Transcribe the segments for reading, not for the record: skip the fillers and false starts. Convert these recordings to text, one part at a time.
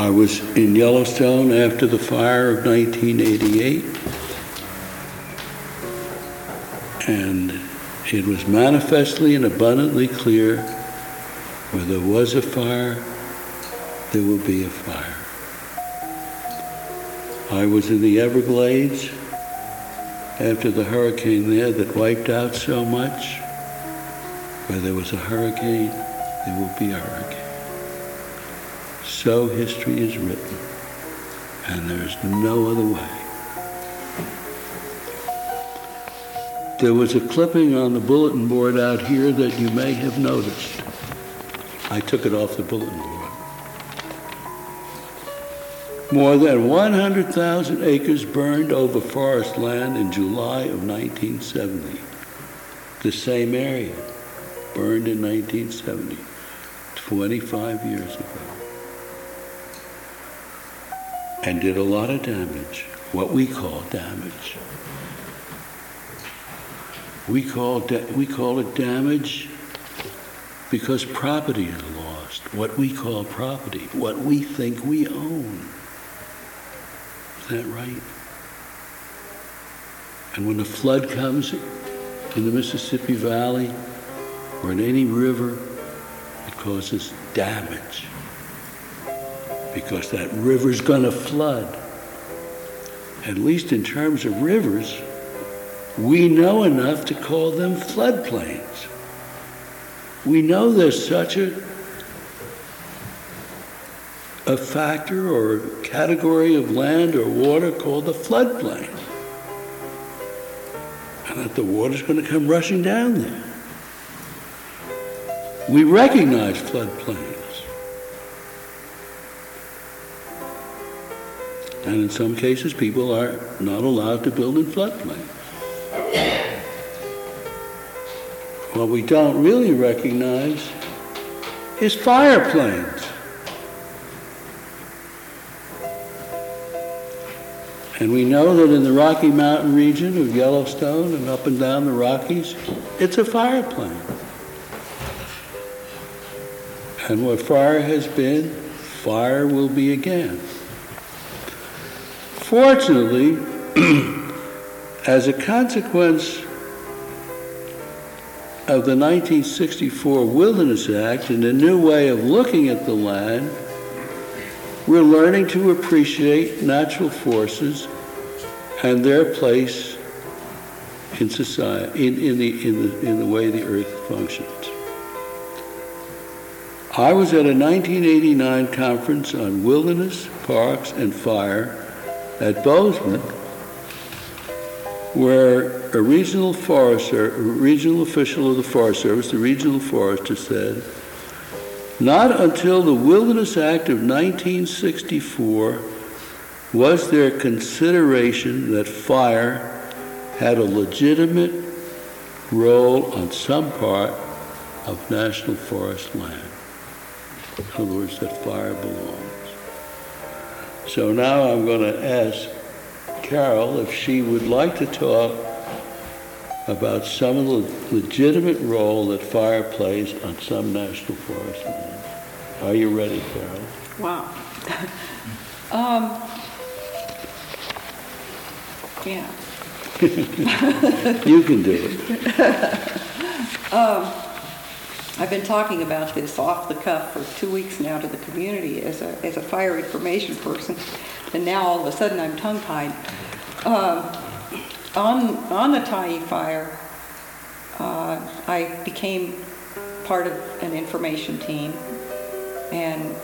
I was in Yellowstone after the fire of 1988, and it was manifestly and abundantly clear where there was a fire, there will be a fire. I was in the Everglades after the hurricane there that wiped out so much. Where there was a hurricane, there will be a hurricane. So history is written, and there's no other way. There was a clipping on the bulletin board out here that you may have noticed. I took it off the bulletin board. More than 100,000 acres burned over forest land in July of 1970. The same area burned in 1970, 25 years ago. And did a lot of damage, what we call damage. We call it damage because property is lost, what we call property, what we think we own. Is that right? And when a flood comes in the Mississippi Valley or in any river, it causes damage because that river's gonna flood. At least in terms of rivers, we know enough to call them floodplains. We know there's such a factor or category of land or water called the floodplain. And that the water's going to come rushing down there. We recognize floodplains. And in some cases, people are not allowed to build in floodplains. What we don't really recognize is fire plains. And we know that in the Rocky Mountain region of Yellowstone and up and down the Rockies, it's a fire plain. And where fire has been, fire will be again. Fortunately, as a consequence of the 1964 Wilderness Act and a new way of looking at the land, we're learning to appreciate natural forces and their place in society, in the way the earth functions. I was at a 1989 conference on wilderness, parks, and fire at Bozeman, where a regional official of the Forest Service, the regional forester, said, "Not until the Wilderness Act of 1964 was there consideration that fire had a legitimate role on some part of national forest land." In other words, that fire belongs. So now I'm going to ask Carol if she would like to talk about some of the legitimate role that fire plays on some national forest land. Are you ready, Carol? Wow. Yeah. You can do it. I've been talking about this off the cuff for 2 weeks now to the community as a fire information person, and now all of a sudden I'm tongue-tied. On the Tyee fire, I became part of an information team, and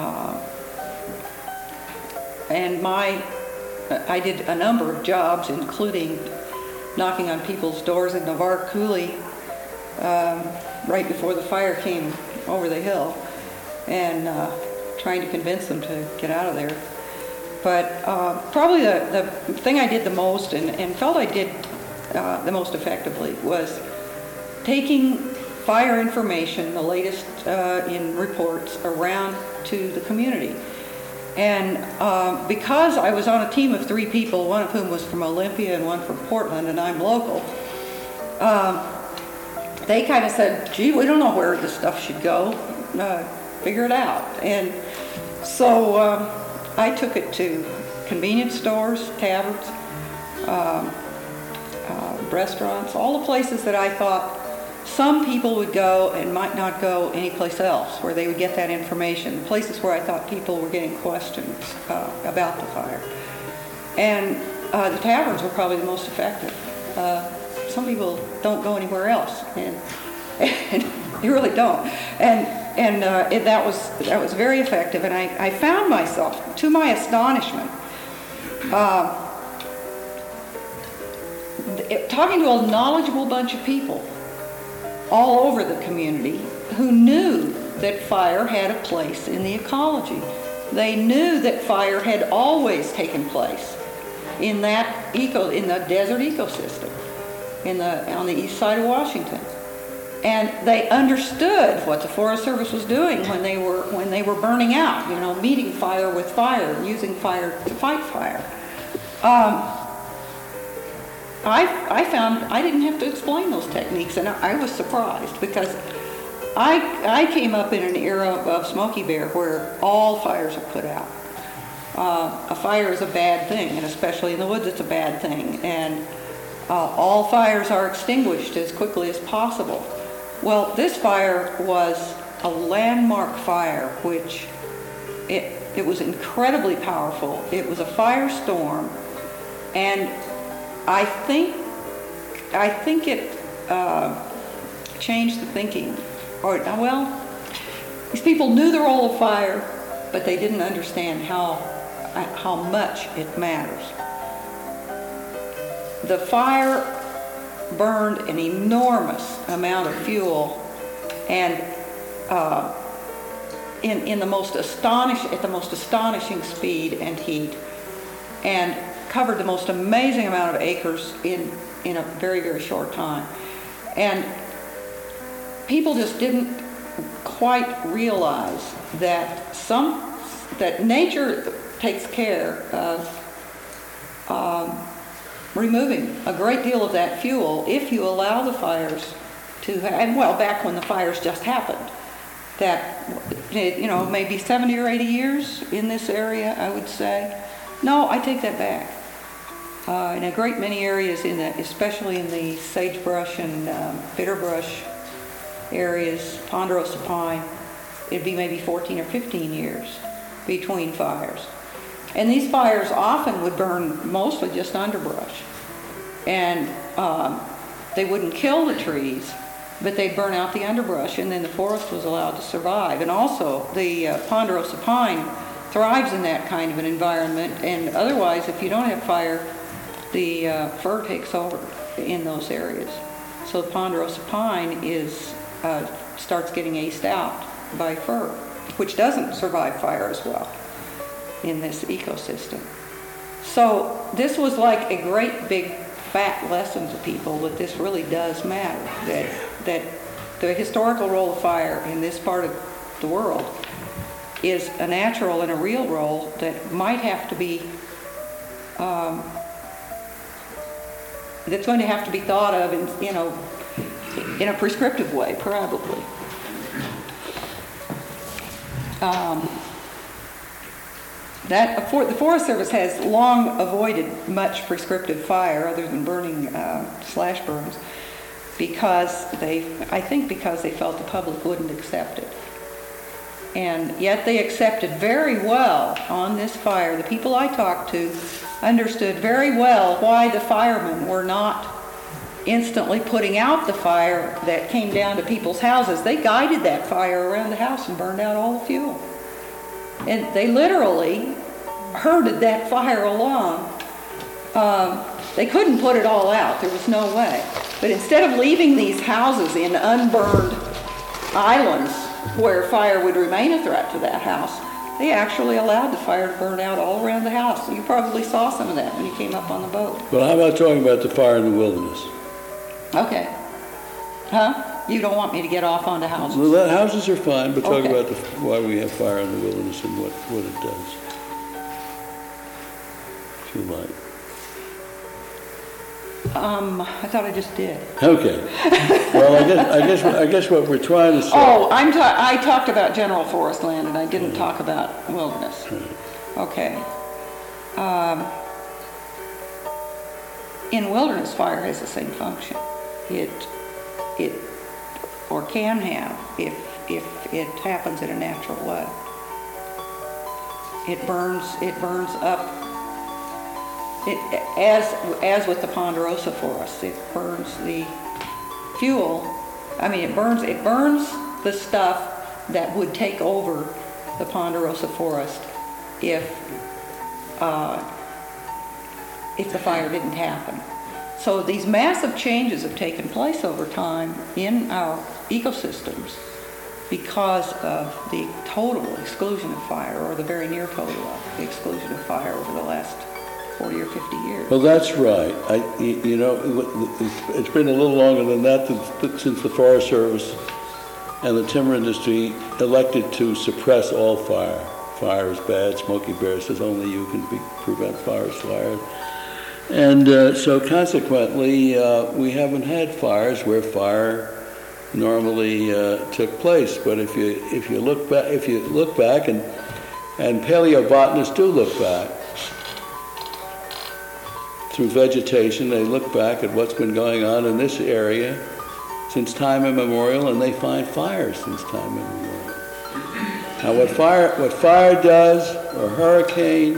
I did a number of jobs, including knocking on people's doors in Navarre Coulee right before the fire came over the hill, and trying to convince them to get out of there. But probably the thing I did the most and felt I did the most effectively was taking fire information, the latest in reports, around to the community. And because I was on a team of 3 people, one of whom was from Olympia and one from Portland, and I'm local, they kind of said, "Gee, we don't know where this stuff should go. Figure it out." And So I took it to convenience stores, taverns, restaurants, all the places that I thought some people would go and might not go anyplace else where they would get that information, places where I thought people were getting questions about the fire. And the taverns were probably the most effective. Some people don't go anywhere else, and they really don't. And that was very effective. And I found myself, to my astonishment, talking to a knowledgeable bunch of people all over the community who knew that fire had a place in the ecology. They knew that fire had always taken place in that in the desert ecosystem, on the east side of Washington. And they understood what the Forest Service was doing when they were burning out, meeting fire with fire, using fire to fight fire. I found I didn't have to explain those techniques, and I was surprised because I came up in an era of Smokey Bear where all fires are put out. A fire is a bad thing, and especially in the woods it's a bad thing, and all fires are extinguished as quickly as possible. Well, this fire was a landmark fire, which it was incredibly powerful. It was a firestorm, and I think it changed the thinking. These people knew the role of fire, but they didn't understand how much it matters. The fire burned an enormous amount of fuel, and at the most astonishing speed and heat, and covered the most amazing amount of acres in a very, very short time. And people just didn't quite realize that nature takes care of removing a great deal of that fuel if you allow the fires to, back when the fires just happened, that, maybe 70 or 80 years in this area, I would say. No, I take that back. In a great many areas, especially in the sagebrush and bitterbrush areas, ponderosa pine, it'd be maybe 14 or 15 years between fires. And these fires often would burn mostly just underbrush. And they wouldn't kill the trees, but they'd burn out the underbrush, and then the forest was allowed to survive. And also, the ponderosa pine thrives in that kind of an environment, and otherwise, if you don't have fire, the fir takes over in those areas. So the ponderosa pine starts getting aced out by fir, which doesn't survive fire as well in this ecosystem. So this was like a great big fat lesson to people that this really does matter, that the historical role of fire in this part of the world is a natural and a real role that might have to be that's going to have to be thought of in a prescriptive way, probably. The Forest Service has long avoided much prescriptive fire other than burning slash burns because they felt the public wouldn't accept it. And yet they accepted very well on this fire. The people I talked to understood very well why the firemen were not instantly putting out the fire that came down to people's houses. They guided that fire around the house and burned out all the fuel. And they literally herded that fire along. They couldn't put it all out. There was no way. But instead of leaving these houses in unburned islands where fire would remain a threat to that house, they actually allowed the fire to burn out all around the house. You probably saw some of that when you came up on the boat. Well, how about talking about the fire in the wilderness? Okay. Huh? You don't want me to get off onto houses? Well, houses are fine, but talk Okay. about why we have fire in the wilderness and what it does. If you like. I thought I just did. Okay. Well, I guess what we're trying to say. Oh, I talked about general forest land and I didn't talk about wilderness. Okay. In wilderness, fire has the same function. It or can have if it happens in a natural way. It burns up. As with the ponderosa forest, it burns the fuel. I mean, it burns the stuff that would take over the ponderosa forest if the fire didn't happen. So these massive changes have taken place over time in our ecosystems because of the total exclusion of fire, or the very near total exclusion of fire over the last 40 or 50 years. Well, that's right. It's been a little longer than that since the Forest Service and the timber industry elected to suppress all fire. Fire is bad. Smokey Bear says only you can prevent forest fires. And so consequently, we haven't had fires where fire normally took place. But if you look back, and paleobotanists do look back through vegetation, they look back at what's been going on in this area since time immemorial, and they find fires since time immemorial. Now, what fire does, or hurricane,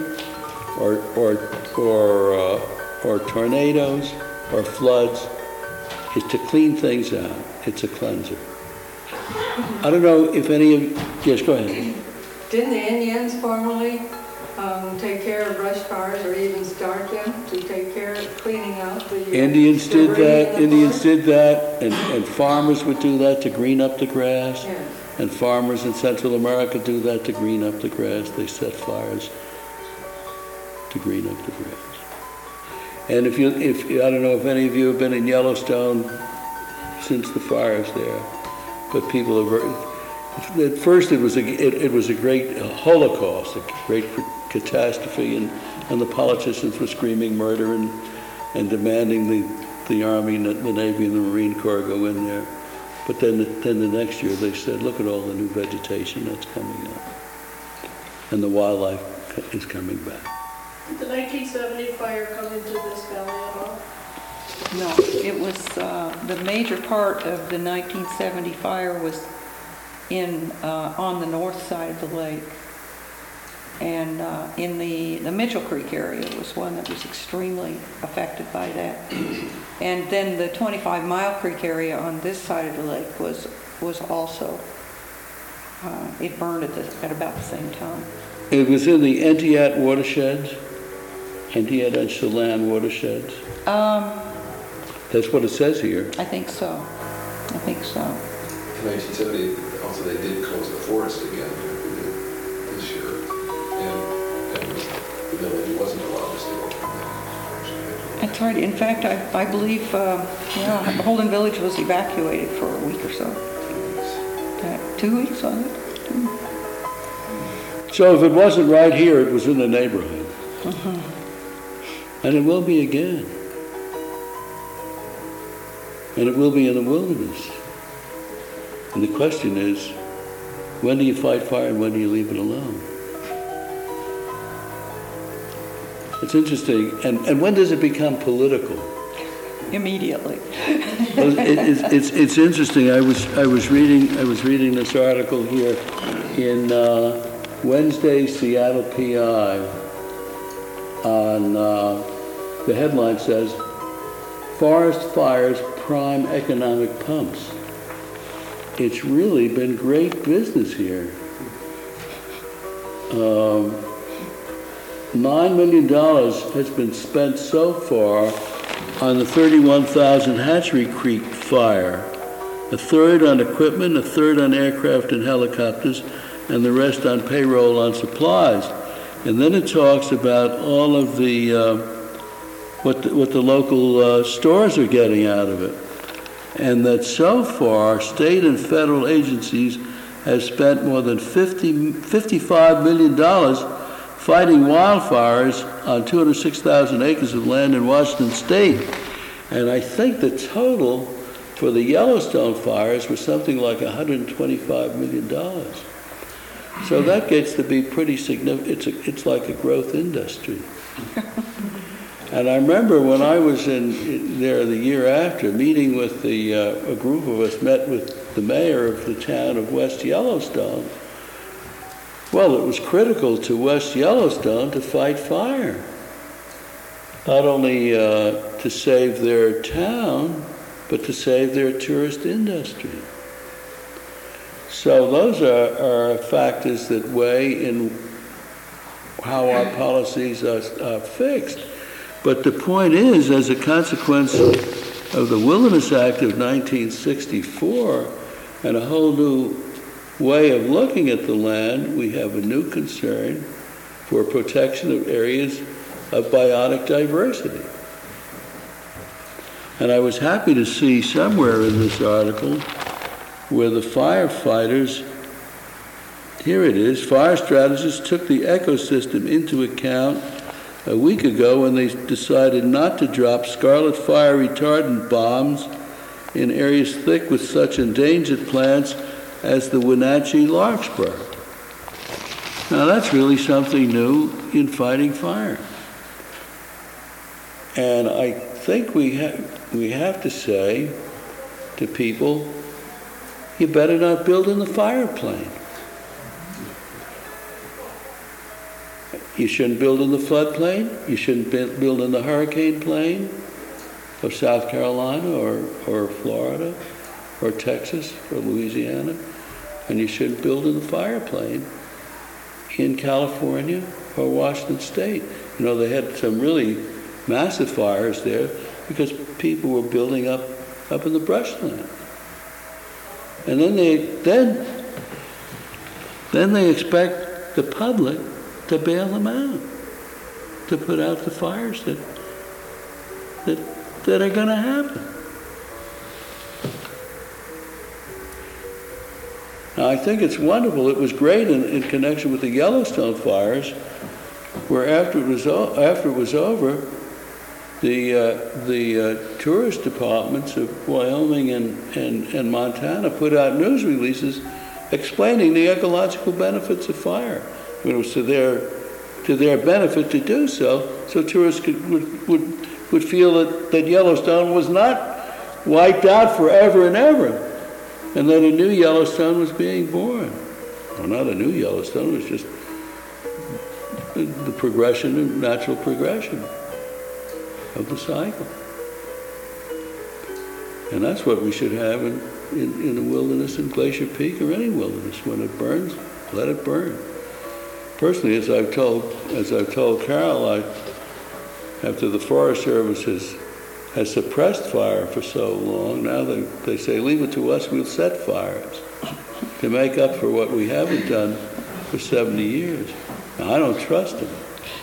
or tornadoes, or floods, is to clean things out. It's a cleanser. I don't know if any of you... Yes, go ahead. Didn't the Indians formerly take care of brush fires, or even start them to take care of cleaning out the Indians did that. Indians forest? did that, and farmers would do that to green up the grass. Yes. And farmers in Central America do that to green up the grass. They set fires to green up the grass. And if I don't know if any of you have been in Yellowstone since the fires there, but people have. At first, it was a great holocaust, a great catastrophe, and the politicians were screaming murder and demanding the Army, the Navy, and the Marine Corps go in there. But then the next year they said, look at all the new vegetation that's coming up, and the wildlife is coming back. Did the 1970 fire come into this valley at all? No, it was the major part of the 1970 fire was on the north side of the lake, and in the Mitchell Creek area was one that was extremely affected by that. And then the 25 Mile Creek area on this side of the lake was also it burned at about the same time. It was in the Entiat watersheds, Entiat and Chelan watersheds. That's what it says here. I think so. In 1970, also they did close the forest again this year, and the village wasn't allowed to stay open. That's right. In fact, I believe Holden Village was evacuated for a week or so. 2 weeks, was it? So if it wasn't right here, it was in the neighborhood. And it will be again. And it will be in the wilderness. And the question is, when do you fight fire and when do you leave it alone? It's interesting. And when does it become political? Immediately. Well, it's interesting. I was reading this article here in Wednesday's Seattle PI. On the headline says, "Forest fires prime economic pumps." It's really been great business here. $9 million has been spent so far on the 31,000 Hatchery Creek fire, a third on equipment, a third on aircraft and helicopters, and the rest on payroll on supplies. And then it talks about all of the what the local stores are getting out of it, and that so far state and federal agencies have spent more than $55 million fighting wildfires on 206,000 acres of land in Washington State. And I think the total for the Yellowstone fires was something like $125 million. So that gets to be pretty significant. It's like a growth industry. And I remember when I was in there the year after, meeting with a group of us met with the mayor of the town of West Yellowstone. Well, it was critical to West Yellowstone to fight fire. Not only to save their town, but to save their tourist industry. So those are factors that weigh in how our policies are fixed. But the point is, as a consequence of the Wilderness Act of 1964 and a whole new way of looking at the land, we have a new concern for protection of areas of biotic diversity. And I was happy to see somewhere in this article where the firefighters, here it is, fire strategists took the ecosystem into account a week ago when they decided not to drop scarlet fire retardant bombs in areas thick with such endangered plants as the Wenatchee larkspur. Now that's really something new in fighting fire. And I think we have to say to people, you better not build in the fire plane. You shouldn't build in the floodplain. You shouldn't build in the hurricane plain of South Carolina or Florida or Texas or Louisiana. And you shouldn't build in the fire plane in California or Washington State. You know, they had some really massive fires there because people were building up in the brushland. And then they expect the public to bail them out, to put out the fires that are going to happen. Now, I think it's wonderful. It was great in connection with the Yellowstone fires, where after it was over, the tourist departments of Wyoming and Montana put out news releases explaining the ecological benefits of fire. It was to their benefit to do so tourists would feel that Yellowstone was not wiped out forever and ever, and that a new Yellowstone was being born. Well, not a new Yellowstone, it was just the progression, and natural progression of the cycle. And that's what we should have in the wilderness in Glacier Peak or any wilderness. When it burns, let it burn. Personally, as I've told Carol, after the Forest Service has suppressed fire for so long, now they say, leave it to us, we'll set fires to make up for what we haven't done for 70 years. Now, I don't trust them.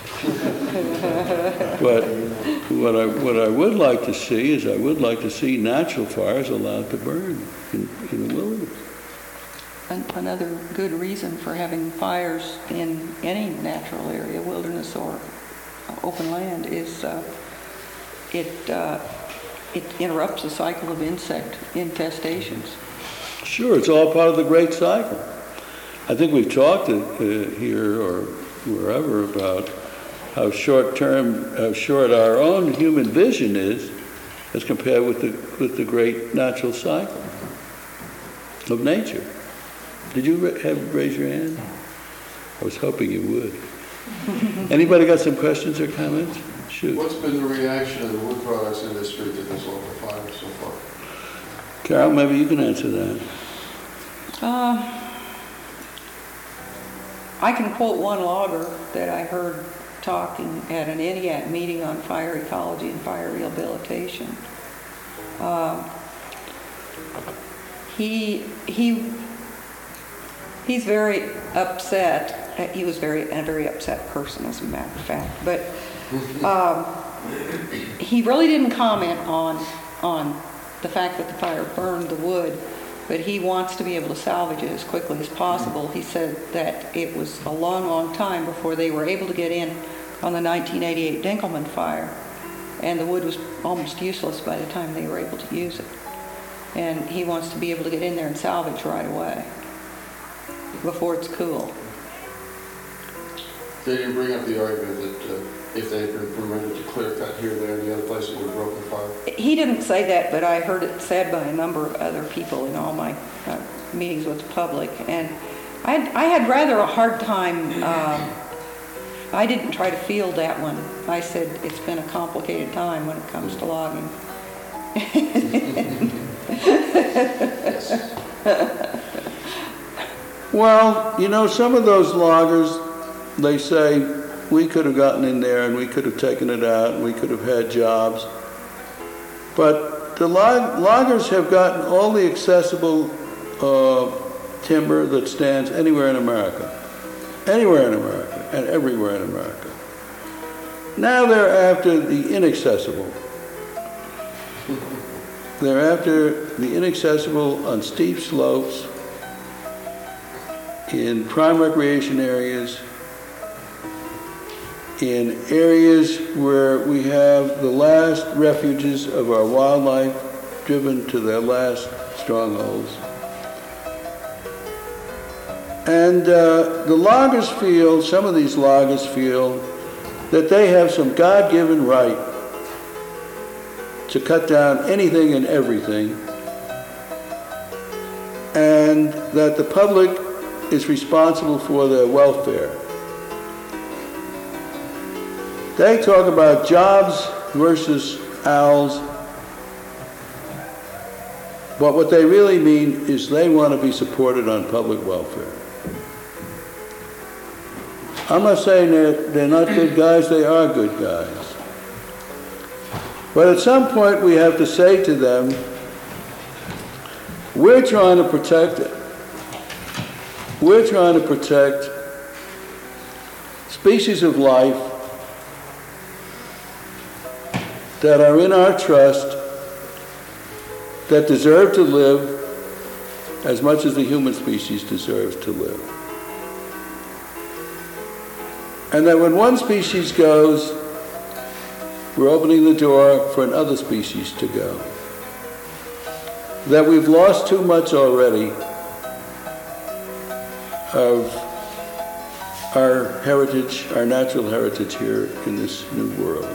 But what I would like to see is I would like to see natural fires allowed to burn in the wilderness. Another good reason for having fires in any natural area, wilderness or open land, is it interrupts the cycle of insect infestations. Sure, it's all part of the great cycle. I think we've talked here or wherever about how short our own human vision is as compared with the great natural cycle of nature. Did you raise your hand? I was hoping you would. Anybody got some questions or comments? Shoot. What's been the reaction of the wood products industry to this local fire so far? Carol, maybe you can answer that. I can quote one logger that I heard talking at an ENIAC meeting on fire ecology and fire rehabilitation. He's very upset. He was a very upset person, as a matter of fact. But he really didn't comment on the fact that the fire burned the wood, but he wants to be able to salvage it as quickly as possible. He said that it was a long, long time before they were able to get in on the 1988 Dinkelman fire. and the wood was almost useless by the time they were able to use it. And he wants to be able to get in there and salvage right away, before it's cool. They didn't bring up the argument that if they had been permitted to clear cut here, there, and the other places would have broken fire. He didn't say that, but I heard it said by a number of other people in all my meetings with the public. And I had rather a hard time. I didn't try to field that one. I said it's been a complicated time when it comes to logging. Well, you know, some of those loggers, they say, we could have gotten in there and we could have taken it out and we could have had jobs. But the loggers have gotten all the accessible timber that stands anywhere in America. Anywhere in America and everywhere in America. Now they're after the inaccessible. They're after the inaccessible on steep slopes, in prime recreation areas, in areas where we have the last refuges of our wildlife driven to their last strongholds. And the loggers feel, some of these loggers feel, that they have some God-given right to cut down anything and everything, and that the public is responsible for their welfare. They talk about jobs versus owls, but what they really mean is they want to be supported on public welfare. I'm not saying they're not good guys, they are good guys. But at some point we have to say to them, we're trying to protect it. We're trying to protect species of life that are in our trust, that deserve to live as much as the human species deserves to live. And that when one species goes, we're opening the door for another species to go. That we've lost too much already of our heritage, our natural heritage here in this new world.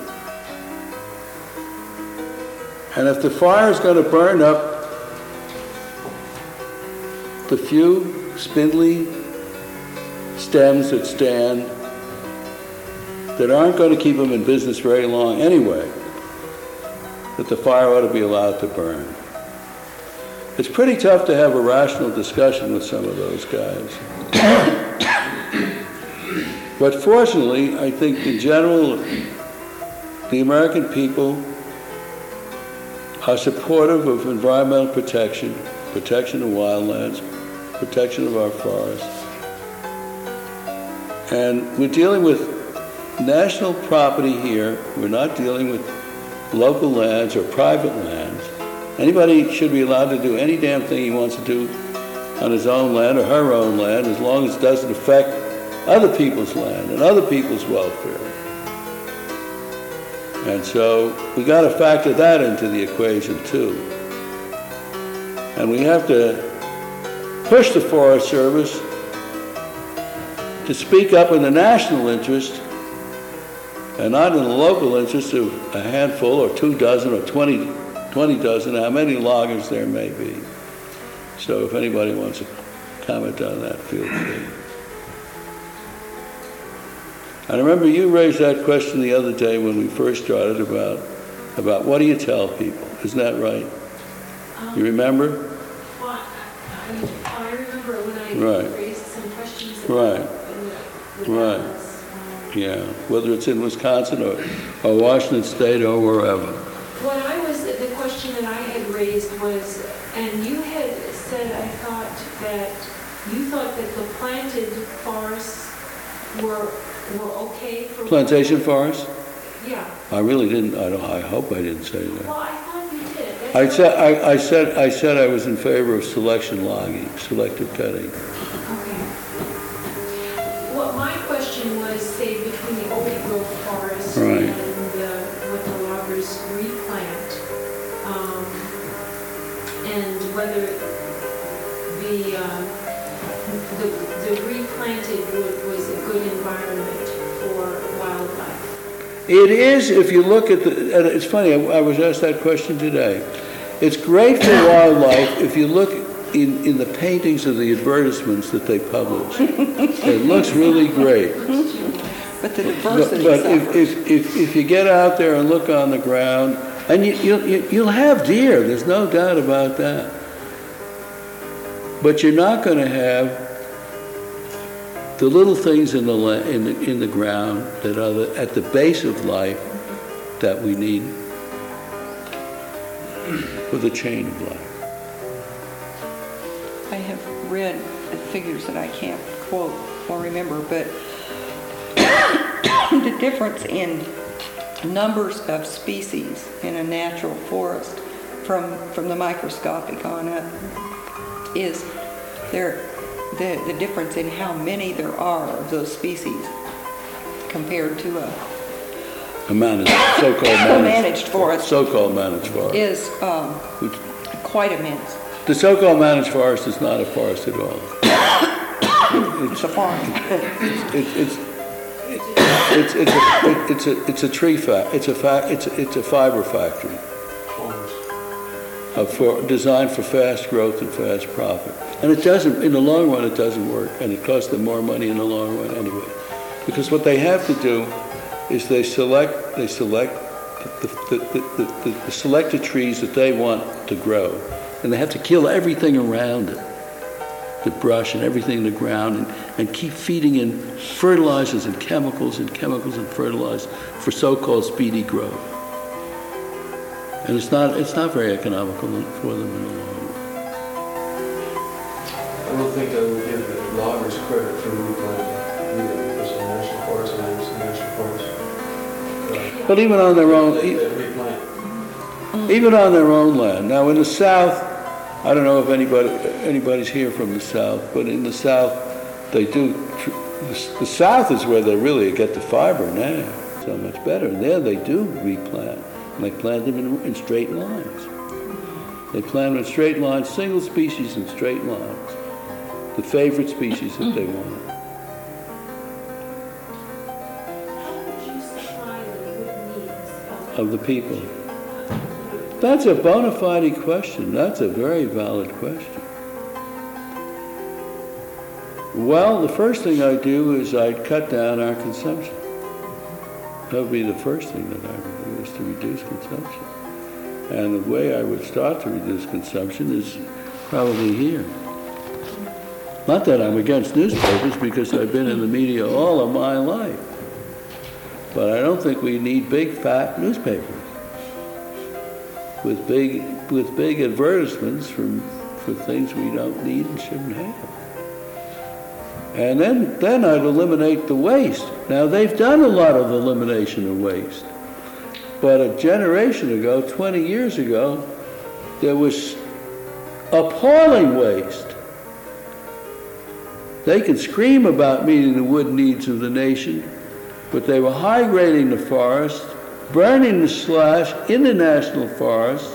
And if the fire is going to burn up the few spindly stems that stand, that aren't going to keep them in business very long anyway, that the fire ought to be allowed to burn. It's pretty tough to have a rational discussion with some of those guys. But fortunately, I think in general, the American people are supportive of environmental protection, protection of wildlands, protection of our forests. And we're dealing with national property here. We're not dealing with local lands or private lands. Anybody should be allowed to do any damn thing he wants to do on his own land or her own land, as long as it doesn't affect other people's land and other people's welfare. And so we got to factor that into the equation too. And we have to push the Forest Service to speak up in the national interest and not in the local interest of a handful or 2 dozen or 20 dozen, how many loggers there may be. So if anybody wants to comment on that, feel free. I remember you raised that question the other day when we first started about what do you tell people? Isn't that right? You remember? Well, I remember when I raised some questions about Right. Yeah, whether it's in Wisconsin or Washington State or wherever. The question that I had raised was, and you had said, I thought that you thought that the planted forests were okay for Plantation forests? Yeah. I really didn't. I hope I didn't say that. Well, I thought you did. I said I was in favor of selection logging, selective cutting. Okay. Well, my question was, say, between the old growth forest Right. and what the loggers It is, if you look at the, and it's funny, I was asked that question today. It's great for wildlife if you look in the paintings of the advertisements that they publish. It looks really great. But the diversity But suffers. if you get out there and look on the ground, and you'll have deer, there's no doubt about that. But you're not going to have the little things in the ground that are at the base of life that we need for the chain of life. I have read the figures that I can't quote or remember, but the difference in numbers of species in a natural forest from the microscopic on up is the difference in how many there are of those species compared to A managed, so-called managed forest So-called managed forest. is quite immense. The so-called managed forest is not a forest at all. It's a farm. It's a tree it's a fiber factory designed for fast growth and fast profit. And it doesn't, in the long run, it doesn't work, and it costs them more money in the long run anyway. Because what they have to do is they select the selected trees that they want to grow, and they have to kill everything around it, the brush and everything in the ground, and keep feeding in fertilizers and chemicals and fertilizers for so-called speedy growth. And it's not very economical for them in the long run. I don't think I would give the loggers credit for replanting either, because the national forest land is the national forest. But even on their own, They replant. even on their own land. Now in the South, I don't know if anybody's here from the South, but in the South, they do. The South is where they really get the fiber now. So much better. And there they do replant. And they plant them in straight lines. They plant them in straight lines, single species in straight lines. The favorite species that they want. How would you supply the wood needs Of the people. That's a bona fide question. That's a very valid question. Well, the first thing I do is I cut down our consumption. That would be the first thing that I would do, is to reduce consumption. And the way I would start to reduce consumption is probably here. Not that I'm against newspapers, because I've been in the media all of my life. But I don't think we need big, fat newspapers with big advertisements for things we don't need and shouldn't have. And then I'd eliminate the waste. Now, they've done a lot of elimination of waste. But a generation ago, 20 years ago, there was appalling waste. They could scream about meeting the wood needs of the nation, but they were high-grading the forest, burning the slash in the national forest,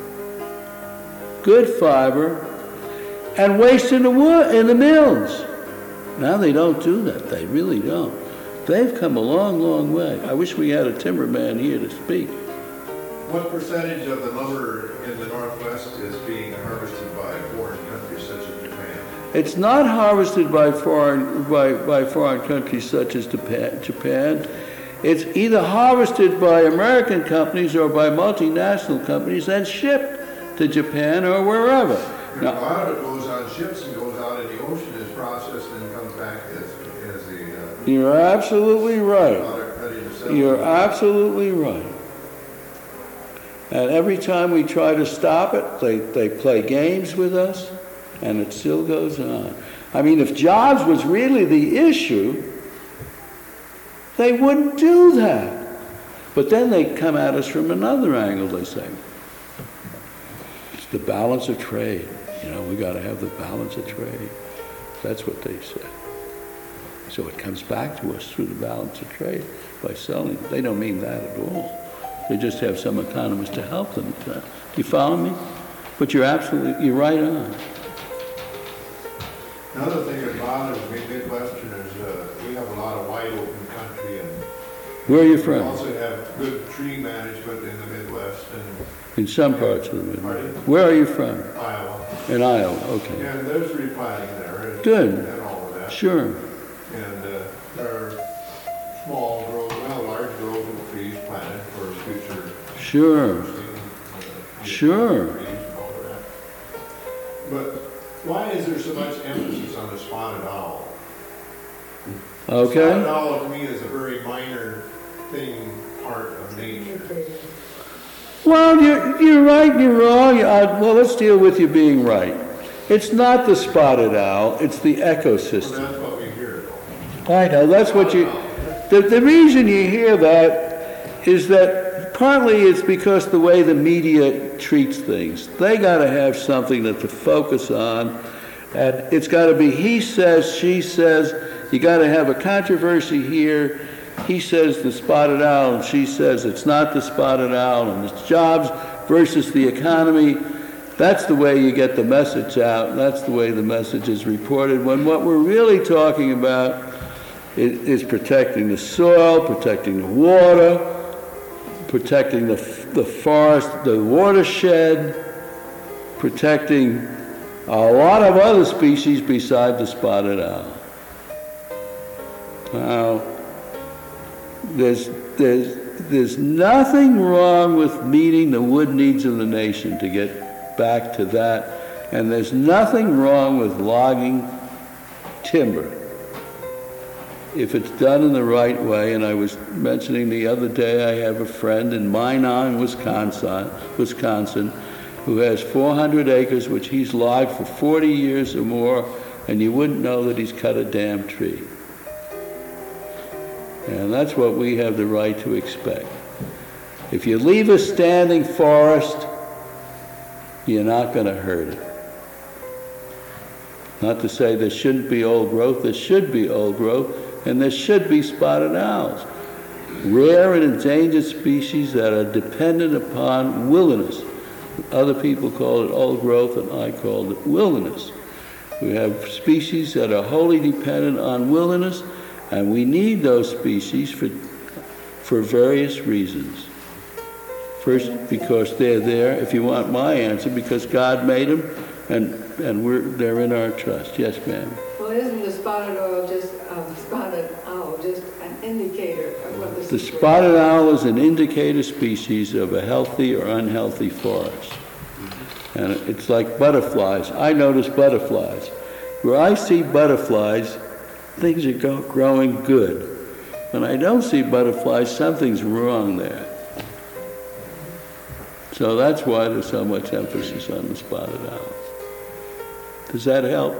good fiber, and wasting the wood in the mills. Now they don't do that. They really don't. They've come a long, long way. I wish we had a timberman here to speak. What percentage of the lumber in the Northwest is being harvested by foreign countries such as Japan? It's not harvested by foreign countries such as Japan. It's either harvested by American companies or by multinational companies and shipped to Japan or wherever. A lot of it goes on ships and goes out in the ocean, is processed, and comes back as the You're absolutely right. product ready to sell. You're absolutely right. And every time we try to stop it, they play games with us, and it still goes on. I mean, if jobs was really the issue, they wouldn't do that. But then they come at us from another angle. They say, it's the balance of trade. You know, we got to have the balance of trade. That's what they say. So it comes back to us through the balance of trade by selling. They don't mean that at all. They just have some economists to help them. You follow me? But you're right on. Another thing that bothers me, big question, is we have a lot of wide open country, and Where are you We from? also have good tree management in the Midwest and In some parts of the Midwest. Pardon? Where are you from? Iowa. In Iowa, okay. And there's replanting there. Good. And all of that. Sure. And there are small growth, well, large growth of trees planted for future Sure. harvesting, Sure. trees and all of that. But why is there so much emphasis on the spotted owl? Spotted Okay. owl to me is a very minor thing, part of nature. Well, you're right and you're wrong. Well, let's deal with you being right. It's not the spotted owl, it's the Well, ecosystem. that's what we hear though. I know, that's what you... The reason you hear that is that partly it's because the way the media treats things. They got to have something to focus on, and it's got to be he says, she says. You got to have a controversy here. He says the spotted owl, and she says it's not the spotted owl, and it's jobs versus the economy. That's the way you get the message out, and that's the way the message is reported, when what we're really talking about is protecting the soil, protecting the water, protecting the forest, the watershed, protecting a lot of other species beside the spotted owl. Now, there's nothing wrong with meeting the wood needs of the nation, to get back to that, and there's nothing wrong with logging timber if it's done in the right way. And I was mentioning the other day, I have a friend in Minot, Wisconsin, who has 400 acres which he's logged for 40 years or more, and you wouldn't know that he's cut a damn tree. And that's what we have the right to expect. If you leave a standing forest, you're not going to hurt it. Not to say there shouldn't be old growth, there should be old growth, and there should be spotted owls. Rare and endangered species that are dependent upon wilderness. Other people call it old growth, and I call it wilderness. We have species that are wholly dependent on wilderness, and we need those species for various reasons. First, because they're there, if you want my answer, because God made them, and they're in our trust. Yes, ma'am. Well, isn't the spotted owl just an indicator of what The spotted owl is an indicator species of a healthy or unhealthy forest. And it's like butterflies. I notice butterflies. Where I see butterflies, things are growing good. When I don't see butterflies, something's wrong there. So that's why there's so much emphasis on the spotted owl. Does that help?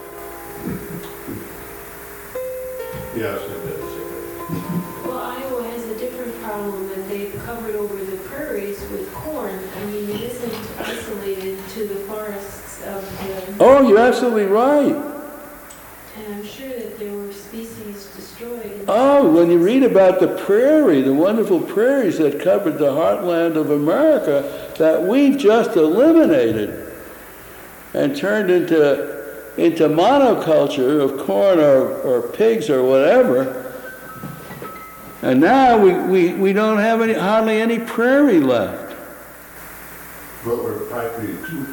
Yes, it does. Well, Iowa has a different problem, that they've covered over the prairies with corn. I mean, it isn't isolated to the forests of the... Oh, you're absolutely right. And I'm sure that there were species destroyed. Oh, when you read about the prairie, the wonderful prairies that covered the heartland of America that we've just eliminated and turned into monoculture of corn or pigs or whatever, and now we don't have hardly any prairie left. But we're practically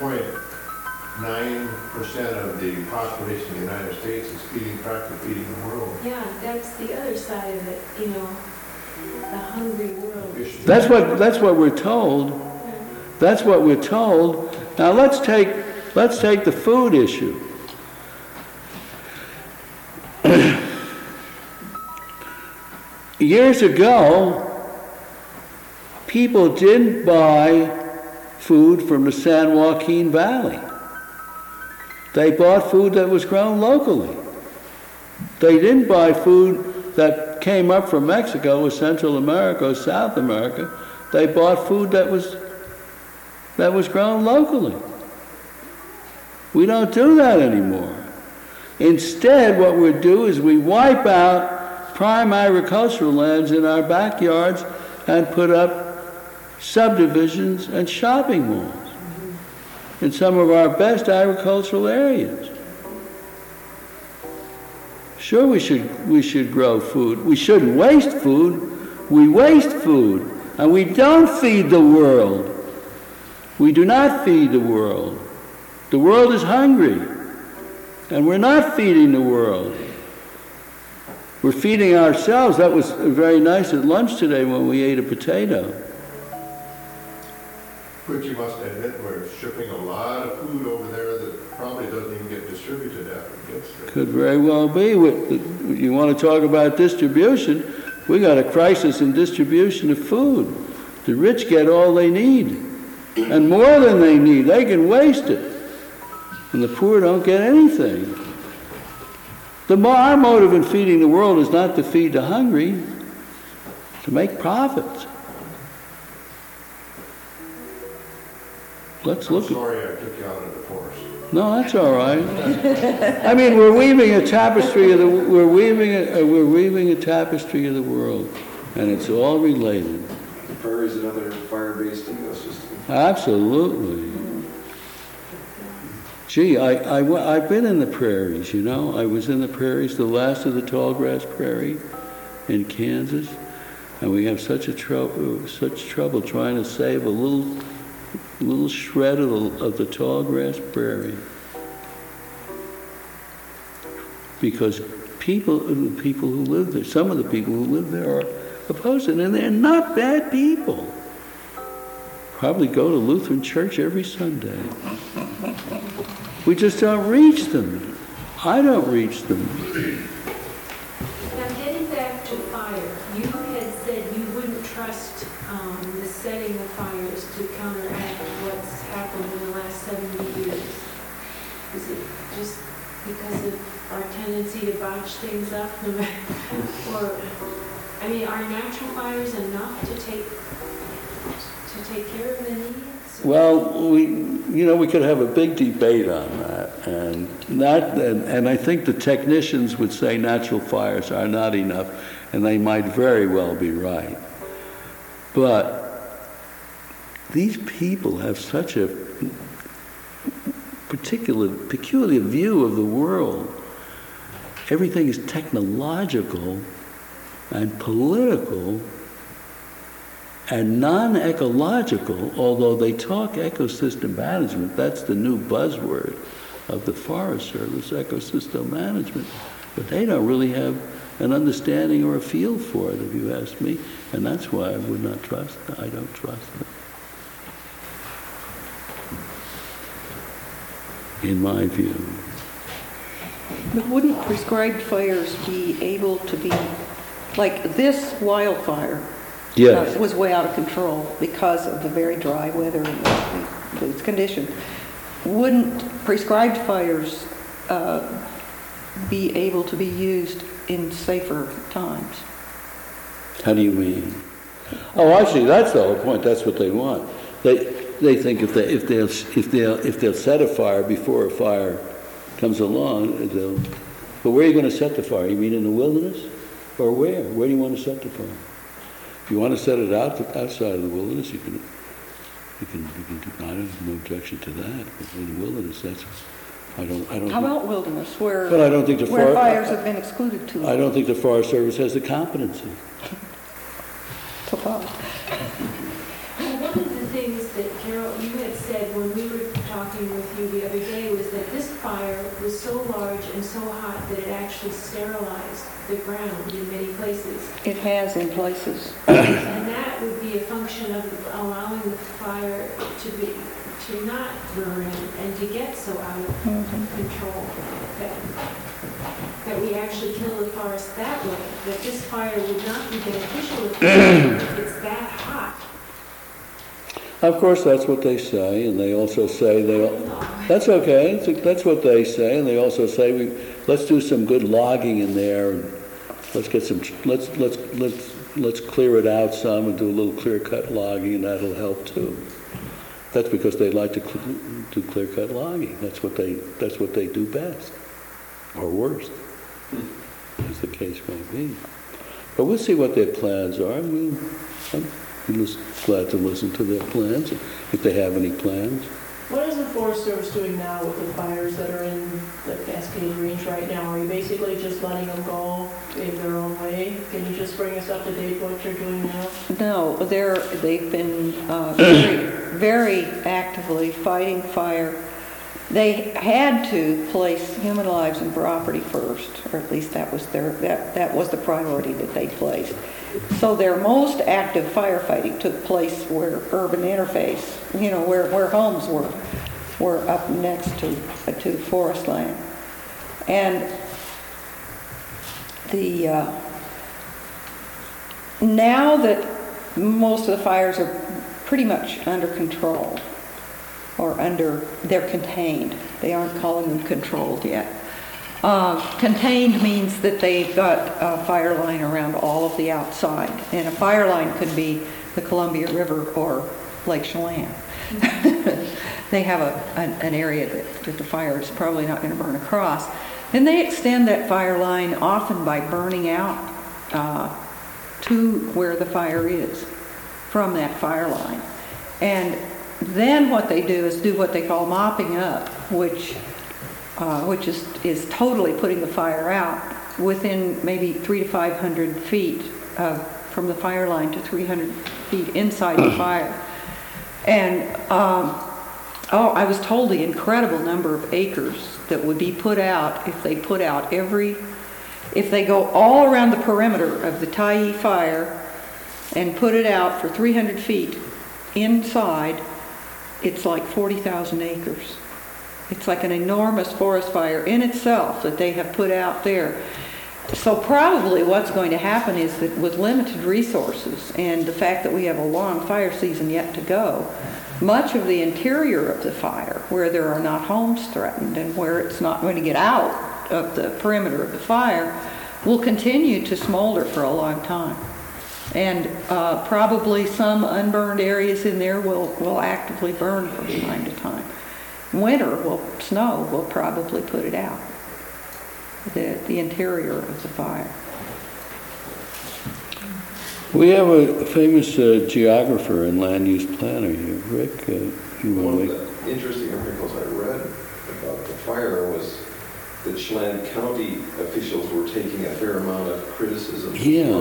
2.9% of the population of the United States is practically feeding the world. Yeah, that's the other side of it, the hungry world. That's what we're told. That's what we're told. Now let's take the food issue. Years ago, people didn't buy food from the San Joaquin Valley. They bought food that was grown locally. They didn't buy food that came up from Mexico or Central America or South America. They bought food that was grown locally. We don't do that anymore. Instead, what we do is we wipe out prime agricultural lands in our backyards and put up subdivisions and shopping malls in some of our best agricultural areas. Sure, we should grow food. We shouldn't waste food, we waste food, and we don't feed the world. We do not feed the world. The world is hungry, and we're not feeding the world. We're feeding ourselves. That was very nice at lunch today when we ate a potato. But you must admit we're shipping a lot of food over there that probably doesn't even get distributed after it gets there. Could very well be. You want to talk about distribution? We got a crisis in distribution of food. The rich get all they need, and more than they need. They can waste it, and the poor don't get anything. Our motive in feeding the world is not to feed the hungry, to make profits. Let's look. I'm sorry I took you out of the forest. No, that's all right. I mean, we're weaving a tapestry of we're weaving a tapestry of the world, and it's all related. The prairie is another fire-based ecosystem. Absolutely. Gee, I've been in the prairies, you know. I was in the prairies, the last of the tallgrass prairie in Kansas, and we have such trouble trying to save a little shred of the tallgrass prairie, because people who live there, some of the people who live there are opposed, and they're not bad people. Probably go to Lutheran church every Sunday. We just don't reach them. I don't reach them. Now, getting back to fire, you had said you wouldn't trust the setting of fires to counteract what's happened in the last 70 years. Is it just because of our tendency to botch things up? Or, I mean, are natural fires enough to take care of the needs? Well, we could have a big debate on that, and I think the technicians would say natural fires are not enough, and they might very well be right. But these people have such a peculiar view of the world. Everything is technological and political and non-ecological, although they talk ecosystem management. That's the new buzzword of the Forest Service, ecosystem management. But they don't really have an understanding or a feel for it, if you ask me. And that's why I would not trust them. I don't trust them. In my view. But wouldn't prescribed fires be able to be, like this wildfire? Yes. Was way out of control because of the very dry weather and its condition. Wouldn't prescribed fires be able to be used in safer times? How do you mean? Oh, I see. That's the whole point. That's what they want. They think if they'll set a fire before a fire comes along, they'll. But where are you going to set the fire? You mean in the wilderness, or where? Where do you want to set the fire? If you want to set it outside of the wilderness, you can do. I don't have no objection to that. But in the wilderness, I don't. How about wilderness, where But I don't think where fires have been excluded too long? I don't think the Forest Service has the competency. So far. One of the things that, Carol, you had said when we were talking with you the other day was that this fire was so large and so hot that it actually sterilized the ground in many places. It has in places. And that would be a function of allowing the fire to not burn and to get so out of control that we actually kill the forest that way, that this fire would not be beneficial if it's that hot. Of course, that's what they say, and they also say that's okay. That's what they say, and they also say let's do some good logging in there, and let's clear it out some and do a little clear cut logging, and that'll help too. That's because they like to do clear cut logging. That's what they do best, or worst, as the case may be. But we'll see what their plans are. I'm glad to listen to their plans, if they have any plans. What is the Forest Service doing now with the fires that are in the Cascade Range right now? Are you basically just letting them go in their own way? Can you just bring us up to date what you're doing now? No, they've been very, very actively fighting fire. They had to place human lives and property first, or at least that was that was the priority that they placed. So their most active firefighting took place where urban interface, where homes were up next to forest land. And now that most of the fires are pretty much under control, or they're contained. They aren't calling them controlled yet. Contained means that they've got a fire line around all of the outside. And a fire line could be the Columbia River or Lake Chelan. They have an area that the fire is probably not going to burn across. And they extend that fire line often by burning out to where the fire is from that fire line. And then what they do is do what they call mopping up, which is totally putting the fire out within maybe 300 to 500 feet from the fire line to 300 feet inside the fire. And I was told the incredible number of acres that would be put out if they go all around the perimeter of the Tyee fire and put it out for 300 feet inside. It's like 40,000 acres. It's like an enormous forest fire in itself that they have put out there. So probably what's going to happen is that with limited resources and the fact that we have a long fire season yet to go, much of the interior of the fire, where there are not homes threatened and where it's not going to get out of the perimeter of the fire, will continue to smolder for a long time. And probably some unburned areas in there will actively burn from time to time. Snow will probably put it out, the interior of the fire. We have a famous geographer and land use planner here. Rick, you One want of to the interesting articles I read about the fire was that Chelan County officials were taking a fair amount of criticism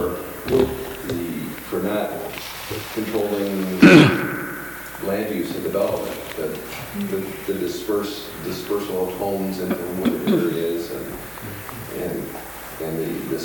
for not controlling land use and development, the dispersal of homes into wooded areas and this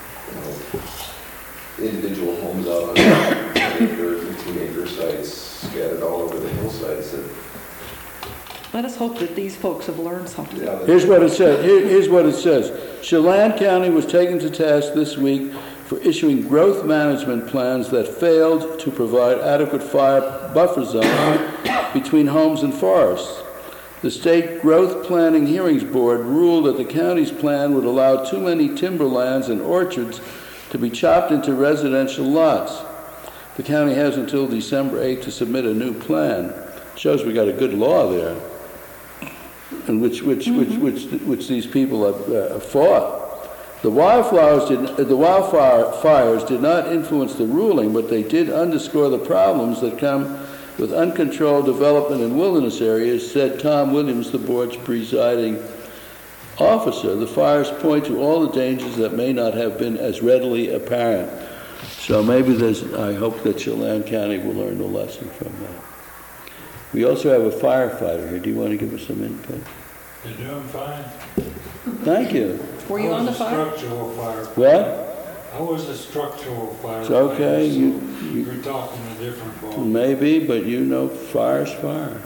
individual homes out on acres and 2-acre sites scattered all over the hillsides. Let us hope that these folks have learned something. Here's what it says. Here's what it says. Chelan County was taken to task this week for issuing growth management plans that failed to provide adequate fire buffer zones between homes and forests. The State Growth Planning Hearings Board ruled that the county's plan would allow too many timberlands and orchards to be chopped into residential lots. The county has until December 8th to submit a new plan. Shows we got a good law there, and which these people have fought. The wildfires did not influence the ruling, but they did underscore the problems that come with uncontrolled development in wilderness areas, said Tom Williams, the board's presiding officer. The fires point to all the dangers that may not have been as readily apparent. So maybe I hope that Chelan County will learn a lesson from that. We also have a firefighter here. Do you want to give us some input? You're doing fine. Thank you. Were you on the fire? I was a structural fire. What? I was a structural fire. It's okay. So you're talking a different ball. Maybe, but fire's fire.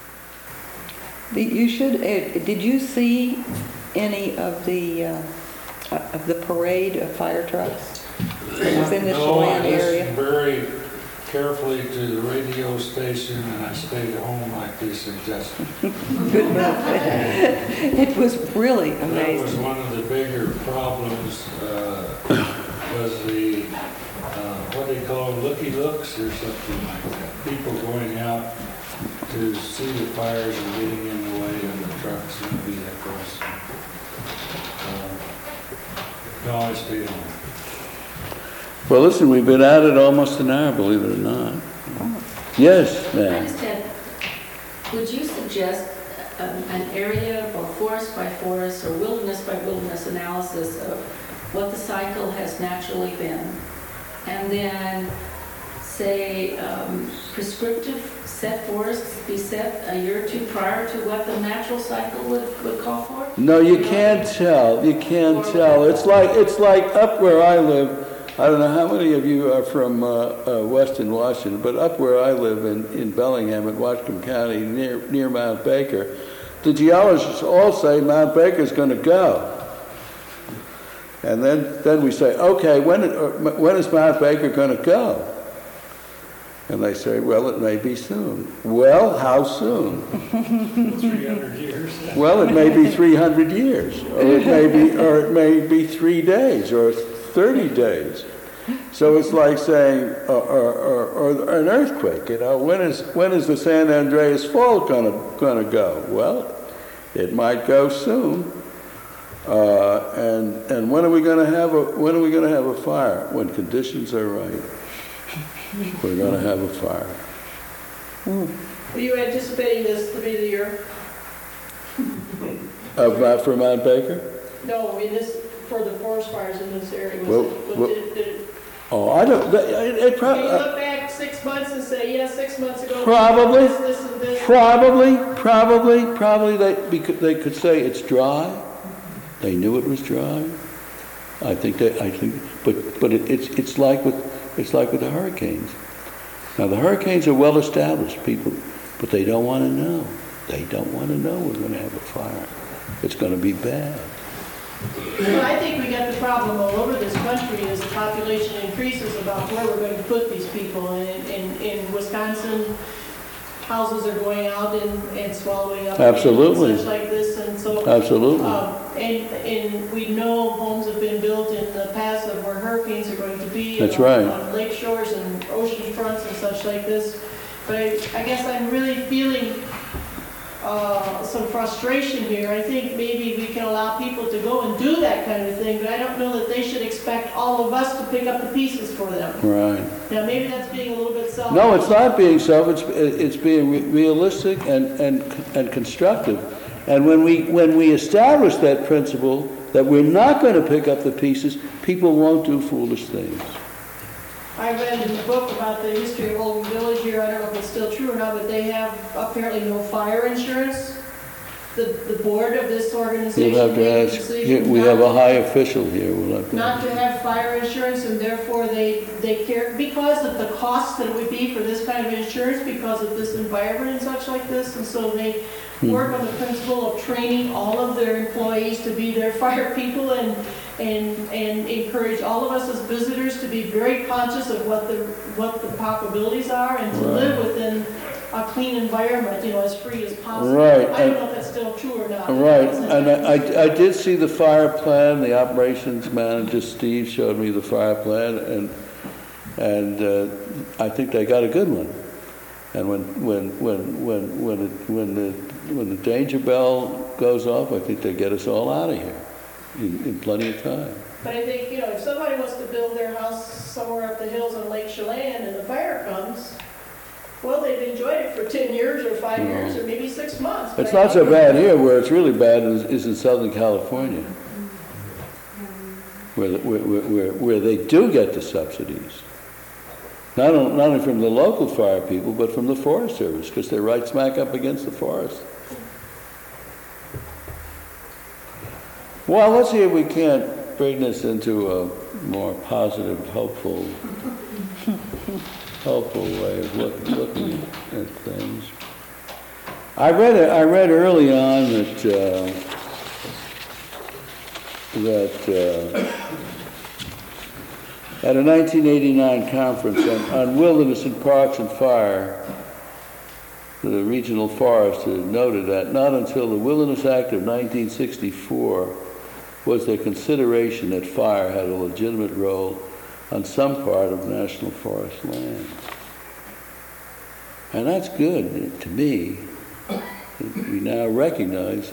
You should. Did you see any of the parade of fire trucks? It was in the Chelan area. I listened very carefully to the radio station, and I stayed home like they suggested. Good enough. It was really amazing. That was one of the bigger problems. Was the what they call looky-looks or something like that. People going out to see the fires and getting in the way of the trucks and the vehicles. No, I stayed home. Well, listen, we've been at it almost an hour, believe it or not. Yes, I ma'am. just had would you suggest an area or forest by forest or wilderness by wilderness analysis of what the cycle has naturally been? And then say prescriptive set forests be set a year or two prior to what the natural cycle would call for? No, you can't tell. You can't tell. It's like up where I live. I don't know how many of you are from Western Washington, but up where I live in Bellingham in Whatcom County near Mount Baker, the geologists all say Mount Baker's going to go. And then we say, okay, when is Mount Baker going to go? And they say, well, it may be soon. Well, how soon? 300 years. Well, it may be 300 years, or it may be 3 days, or 30 days. So it's like saying, or an earthquake. You know, when is the San Andreas Fault going to go? Well, it might go soon. And when are we going to have a fire? When conditions are right. We're going to have a fire. Are you anticipating this to be the year? For Mount Baker? No, I mean this for the forest fires in this area. I don't. It Can you look back 6 months and say, yeah, 6 months ago? Probably. This and this. Probably. They could say it's dry. They knew it was dry. But it's like with the hurricanes. Now the hurricanes are well established, people, but they don't want to know. They don't want to know we're going to have a fire. It's going to be bad. Well, I think we got the problem all over this country as the population increases about where we're going to put these people. In Wisconsin, houses are going out and swallowing up Absolutely. such like this, and so Absolutely. And we know homes have been built in the past of where hurricanes are going to be. That's right. On lake shores and ocean fronts and such like this. But I guess I'm really feeling some frustration here. I think maybe we can allow people to go and do that kind of thing, but I don't know that they should expect all of us to pick up the pieces for them. Right. Now, maybe that's being a little bit selfish. No, it's not being selfish. It's being realistic and constructive. And when we establish that principle that we're not going to pick up the pieces, people won't do foolish things. I read in the book about the history of Holden Village here. I don't know if it's still true or not, but they have apparently no fire insurance. The board of this organization You'll have to made the ask. decision We have a high official here. We'll have to not to have fire insurance, and therefore they care because of the cost that it would be for this kind of insurance because of this environment and such like this, and so they work on the principle of training all of their employees to be their fire people and encourage all of us as visitors to be very conscious of what the possibilities are and to live within a clean environment, as free as possible. Right. I don't know if that's still true or not. Right, and I did see the fire plan. The operations manager Steve showed me the fire plan, and I think they got a good one. And when the danger bell goes off, I think they get us all out of here in plenty of time. But I think if somebody wants to build their house somewhere up the hills on Lake Chelan and the fire comes. Well, they've enjoyed it for 10 years or 5 years or maybe 6 months. It's not so bad here. Where it's really bad is in Southern California, where they do get the subsidies. Not only from the local fire people, but from the Forest Service, because they're right smack up against the forest. Well, let's see if we can't bring this into a more positive, hopeful way of looking at things. I read early on that at a 1989 conference on wilderness and parks and fire, the regional forester noted that not until the Wilderness Act of 1964 was there consideration that fire had a legitimate role on some part of national forest land. And that's good to me. We now recognize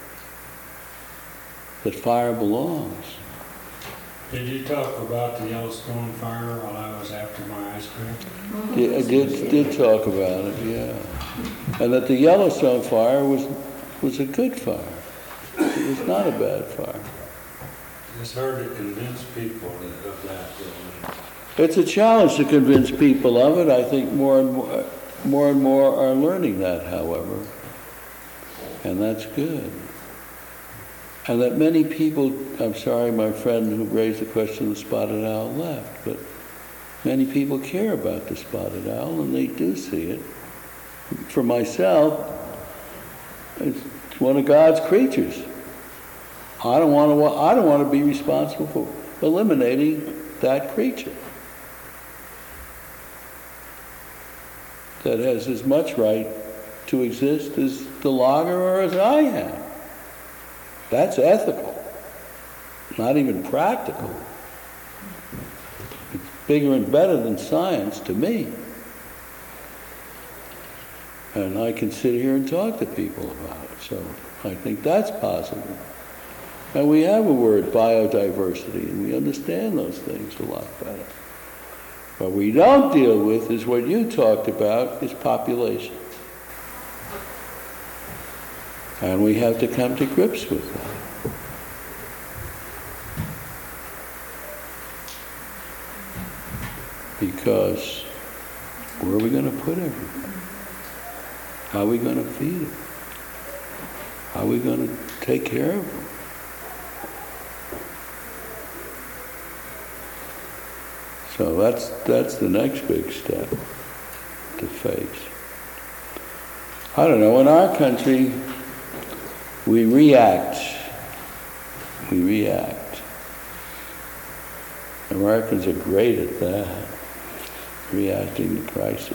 that fire belongs. Did you talk about the Yellowstone fire while I was after my ice cream? I did talk about it, yeah. And that the Yellowstone fire was a good fire. It was not a bad fire. It's hard to convince people of that. It's a challenge to convince people of it. I think more and more are learning that, however. And that's good. And that many people, I'm sorry, my friend who raised the question of the spotted owl left, but many people care about the spotted owl, and they do see it. For myself, it's one of God's creatures. I don't want to be responsible for eliminating that creature that has as much right to exist as the logger or as I have. That's ethical, not even practical. It's bigger and better than science to me. And I can sit here and talk to people about it, so I think that's positive. And we have a word, biodiversity, and we understand those things a lot better. What we don't deal with is what you talked about, is population. And we have to come to grips with that. Because where are we going to put everything? How are we going to feed it? How are we going to take care of it? So that's the next big step to face. I don't know, in our country, we react. Americans are great at that, reacting to crisis.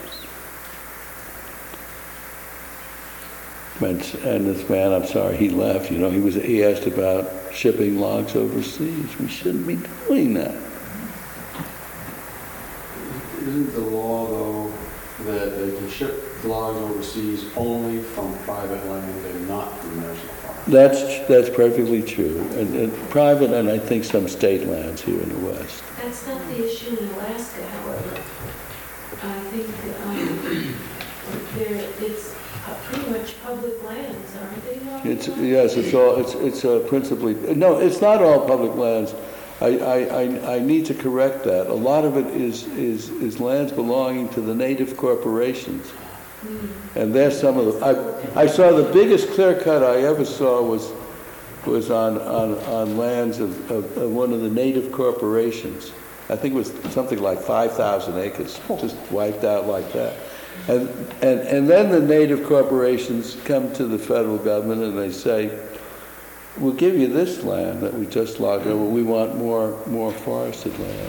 And this man, I'm sorry, he left, he asked about shipping logs overseas. We shouldn't be doing that. Isn't the law, though, that they can ship logs overseas only from private land and not from national forest? That's perfectly true. And private, and I think some state lands here in the West. That's not the issue in Alaska, however. I think it's pretty much public lands, aren't they? It's principally, no, it's not all public lands. I need to correct that. A lot of it is lands belonging to the native corporations. And there's some of the, I saw the biggest clear cut I ever saw was on lands of one of the native corporations. I think it was something like 5,000 acres, just wiped out like that. And then the native corporations come to the federal government and they say, we'll give you this land that we just logged over. We want more forested land.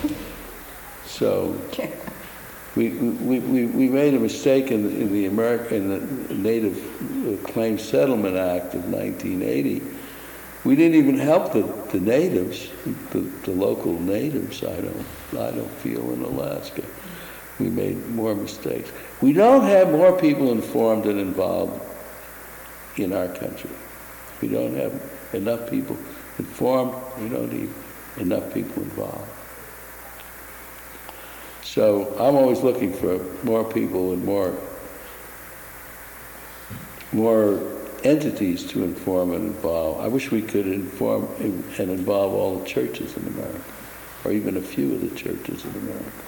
So we made a mistake in the Native Claims Settlement Act of 1980. We didn't even help the natives, the local natives. I don't feel in Alaska. We made more mistakes. We don't have more people informed and involved in our country. We don't have enough people informed. We don't have enough people involved. So I'm always looking for more people and more entities to inform and involve. I wish we could inform and involve all the churches in America, or even a few of the churches in America,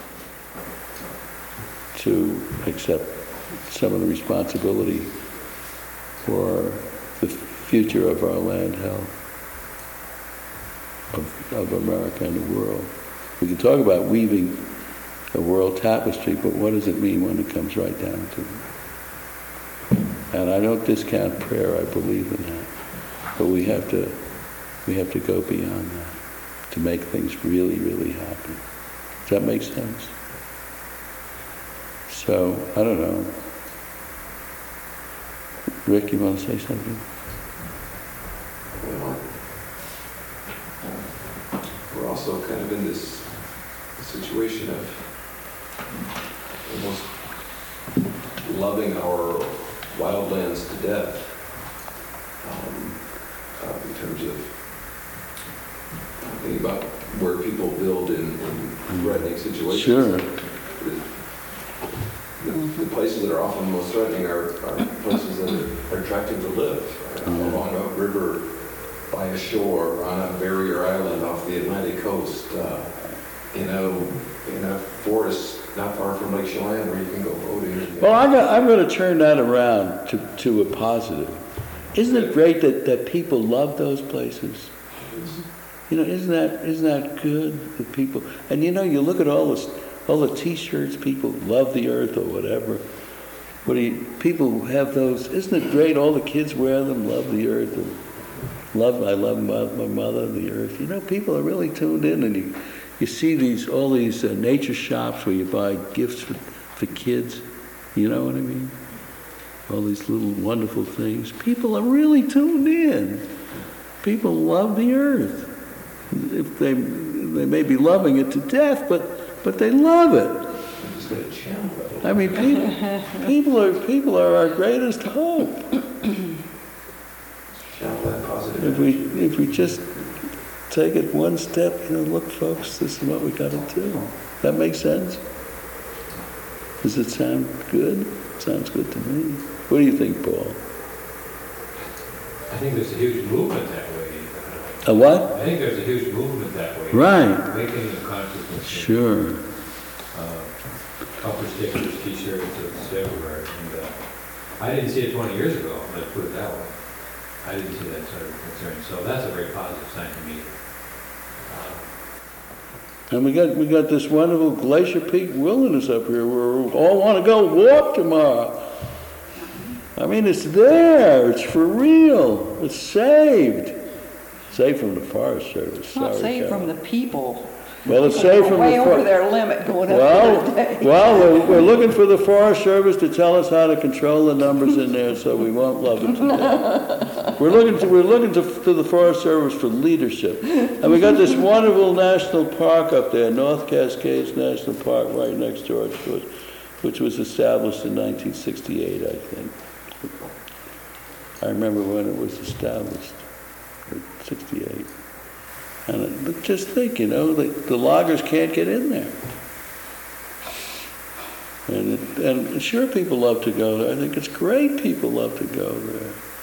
to accept some of the responsibility for the future of our land health, of America and the world. We can talk about weaving a world tapestry, but what does it mean when it comes right down to it? And I don't discount prayer, I believe in that. But we have to go beyond that to make things really, really happen. Does that make sense? So, I don't know. Rick, you want to say something? Well, we're also kind of in this situation of almost loving our wildlands to death, in terms of thinking about where people build in threatening situations. Sure. The the places that are often most threatening are places that are attractive to live, along a river, by a shore, on a barrier island off the Atlantic coast, in a forest not far from Lake Chelan where you can go boating. Well, I'm going to turn that around to a positive. Isn't it great that people love those places? You know, isn't that good that people? And you know, you look at all the T-shirts, people love the earth or whatever. People who have those? Isn't it great? All the kids wear them, love the earth, and I love my mother, the earth. You know, people are really tuned in, and you see all these nature shops where you buy gifts for kids. You know what I mean? All these little wonderful things. People are really tuned in. People love the earth. If they may be loving it to death, but they love it. Just got to channel that. I mean, people are our greatest hope. Channel that positive. If we just take it one step, you know, look, folks, this is what we got to do. That makes sense? Does it sound good? Sounds good to me. What do you think, Paul? I think there's a huge movement that way. A what? I think there's a huge movement that way. Right. Making of consciousness. Sure. Bumper stickers, T-shirts, it's everywhere. And I didn't see it 20 years ago, let's put it that way. I didn't see that sort of concern. So that's a very positive sign to me. And we got this wonderful Glacier Peak wilderness up here where we all want to go walk tomorrow. I mean, it's there. It's for real. It's saved. Saved from the Forest Service. Not Sorry, saved from Carol. the people. Well, it's saved from Way the over their limit going up there today. Well, we're looking for the Forest Service to tell us how to control the numbers in there, so we won't love it to death. We're looking to the Forest Service for leadership, and we got this wonderful national park up there, North Cascades National Park, right next to Archwood, which was established in 1968, I think. I remember when it was established, 68. And just think, you know, the loggers can't get in there. And sure, people love to go there. I think it's great people love to go there.